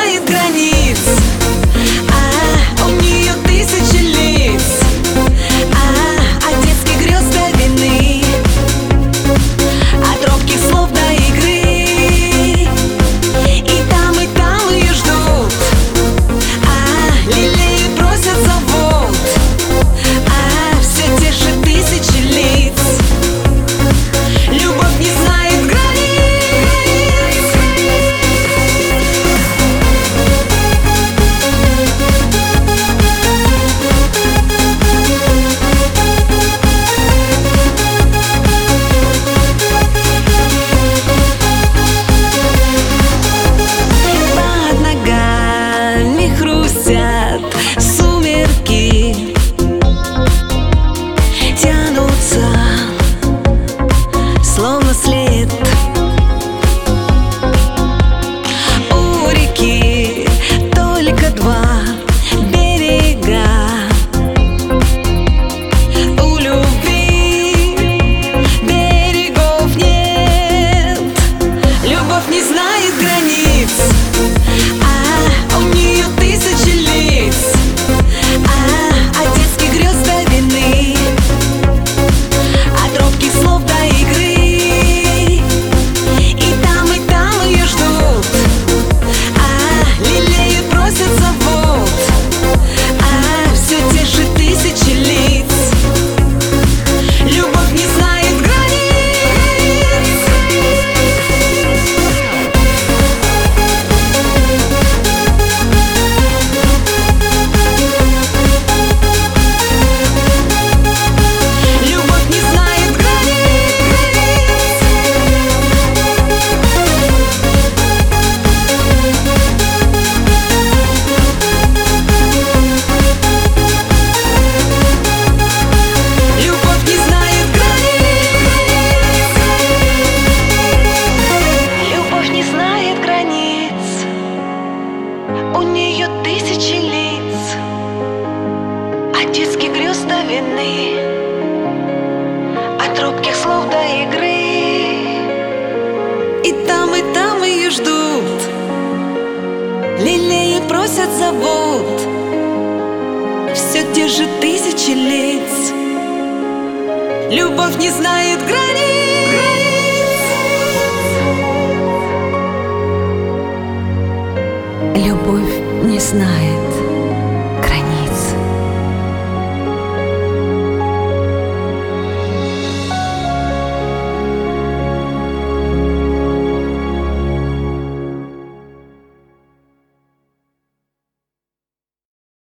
знает границ. У нее тысячи лиц. От детских грез до вины, от робких слов до игры. И там ее ждут, лелеют, просят, зовут. Все те же тысячи лиц. Любовь не знает границ. Под ногами хрустят сумерки, тянутся словно след. У реки только два берега. У любви берегов нет. Любовь не знает границ. У нее тысячи лиц. От детских грез до вины, от робких слов до игры. И там ее ждут, лелеют, просят, зовут. Все те же тысячи лиц. Любовь не знает границ. Любовь не знает границ. Любовь не знает границ. Любовь не знает границ. У нее тысячи лиц. От детских грез до вины, от робких слов до игры. И там ее ждут, лелеют, просят, зовут. Все те же тысячи лиц. Любовь не знает границ. Любовь не знает